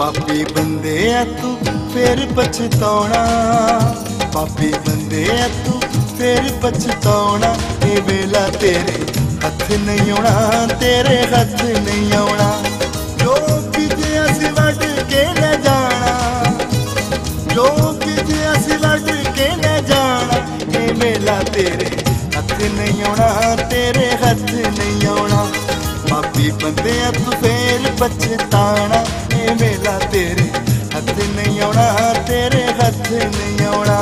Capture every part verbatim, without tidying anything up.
पापी बंदे आ तू फिर पछताना, पापी बंदे आ तू फिर पछताना। ये वेला तेरे हथ नहीं आना, तेरे हथ नहीं आना। जो किते असी वड के ले जाना, जो किते असी वड के ले जाना। ये वेला तेरे हथ नहीं आना, तेरे हथ नहीं आना। पापी बंदे आ तू फिर पछताना। ये वेला तेरे हथ नहीं आना, तेरे हथ नहीं आना।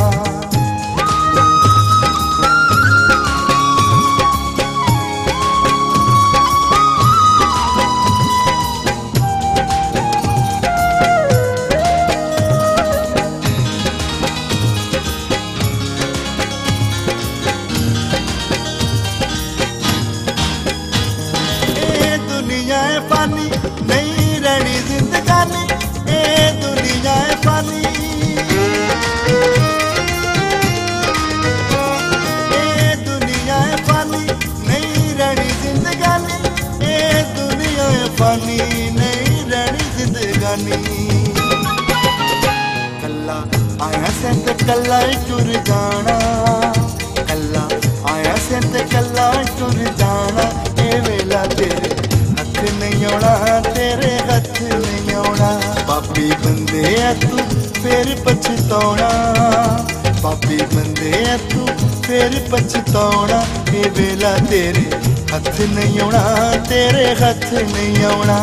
ए दुनिया है फानी, नहीं रहनी जिंदगानी। ए दुनिया है फानी, ए दुनिया है फानी, नहीं रहनी जिंदगानी। ए दुनिया है फानी, नहीं रहनी जिंदगानी। कल्ला आया से ते कल्ला टुर जाना, कल्ला आया से ते कल्ला टुर जाना। ए वेला तेरे हथ नहीं आना, तेरे हथ नहीं आना। पापी बंदे आ तू फिर पछताना, पापी बंदे आ तू फिर पछताना। ये वेला तेरे हथ नहीं आना, तेरे हथ नहीं आना।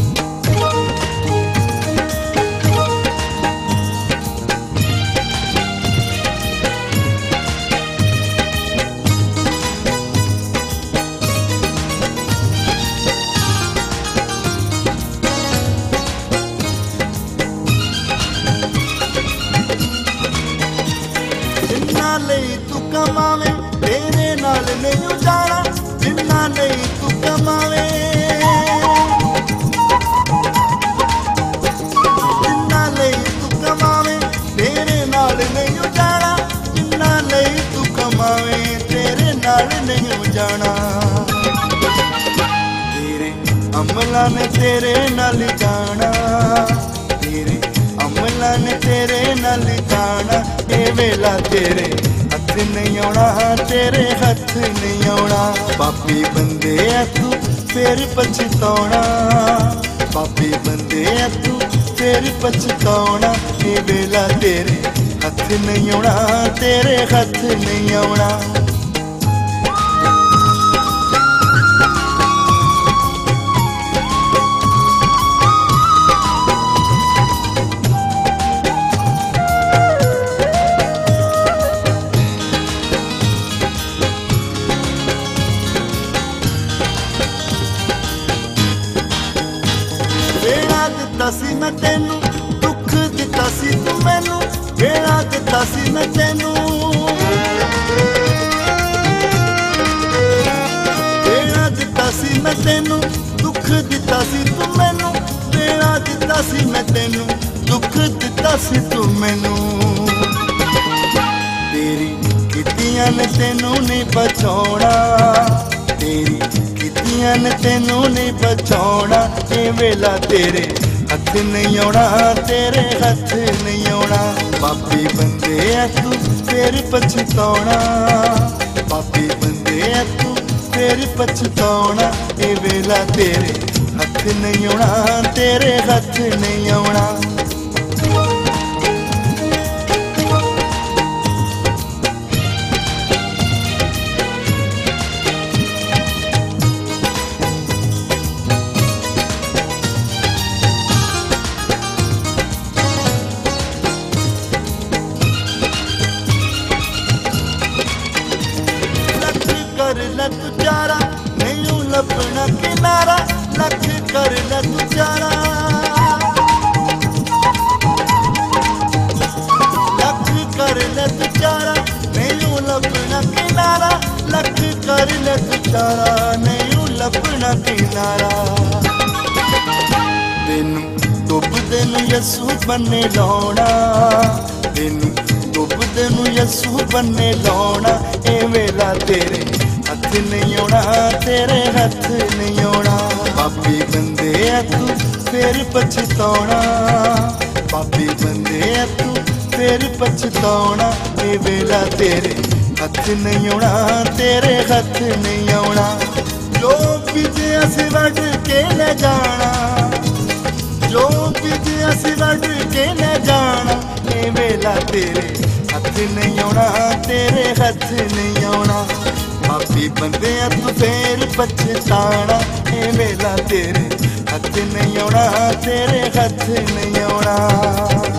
जिन्ना लई तू कमावे, तेरे नाल नहीं जाना। जिन्ना लई तू कमावे, जिन्ना लई तू कमावे, तेरे नाल नहीं जाना। जिन्ना लई तू कमावे, तेरे नाल नहीं जाना। तेरे अमला ने तेरे नाल जाना, तेरे अमला ने तेरे नाल जाना। ये वेला तेरे हथ नहीं आना, तेरे हथ नहीं आना। पापी बंदे आ तू फिर पछताना, पापी बंदे आ तू फिर पछताना। ये वेला तेरे हथ नहीं आना, तेरे हथ नहीं आना। वेला दिता सी मैं तेनू, दुख दिता सी तू मैनू। वेला दिता सी मैं तेनू, वेला दिता सी मैं तेनू, दुख दिता सी तू मैनू। वेला दिता सी मैं तेनू, दुख दिता सी तू मैनू। तेरी कीतियां ने तेनू नहीं बचाउणा, तेरी कीतियां ने तेनू नहीं बचाउणा। ये वेला तेरे हथ नहीं आना, तेरे हथ नहीं आना। पापी बंदे आ तू फिर पछताना, पापी बंदे आ तू फिर पछताना। ये वेला तेरे हथ नहीं आना, तेरे हथ नहीं आना। कर ले तू चारा, नहीं लपना किनारा। लख कर ले तू चारा, लख कर ले तू चारा, नहीं लपना किनारा। लख कर ले तू चारा, नहीं लपना किनारा। तेनू डुबदे नू यसू बन्ने लाउणा, तेनू डुबदे नू यसू बन्ने लाउणा। ए वेला तेरे हथ नहीं आना, तेरे हथ नहीं आना। पापी बंदे ਆ ਤੂੰ ਫੇਰ ਪਛਤਾਉਣਾ, ਪਾਪੀ ਬੰਦੇ ਆ ਤੂੰ ਫੇਰ ਪਛਤਾਉਣਾ। ਇਹ ਵੇਲਾ ਤੇਰੇ ਹੱਥ ਨਹੀਂ ਆਉਣਾ, ਤੇਰੇ ਹੱਥ ਨਹੀਂ ਆਉਣਾ। ਜੋ ਬੀਜਿਆ ਸੀ ਵੱਢ ਕੇ ਲੈ ਜਾਣਾ, ਜੋ ਬੀਜਿਆ ਸੀ ਵੱਢ ਕੇ ਲੈ ਜਾਣਾ। ਇਹ ਵੇਲਾ ਤੇਰੇ ਹੱਥ ਨਹੀਂ ਆਉਣਾ, ਤੇਰੇ ਹੱਥ ਨਹੀਂ ਆਉਣਾ। ਪਾਪੀ ਬੰਦਿਆਂ ਤੂੰ ਫੇਰ ਪਛਤਾਣਾ, ਇਹ ਵੇਲਾ ਤੇਰੇ ਹੱਥ ਨਹੀਂ ਆਉਣਾ, ਤੇਰੇ ਹੱਥ ਨਹੀਂ ਆਉਣਾ।